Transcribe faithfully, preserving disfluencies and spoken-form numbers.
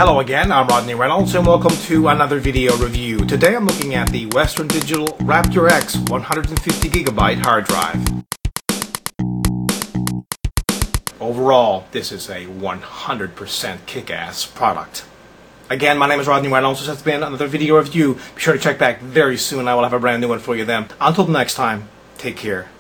Hello again, I'm Rodney Reynolds and welcome to another video review. Today I'm looking at the Western Digital Raptor X one hundred fifty gigabyte hard drive. Overall, this is a one hundred percent kick-ass product. Again, my name is Rodney Reynolds. This has been another video review. Be sure to check back very soon. I will have a brand new one for you then. Until next time, take care.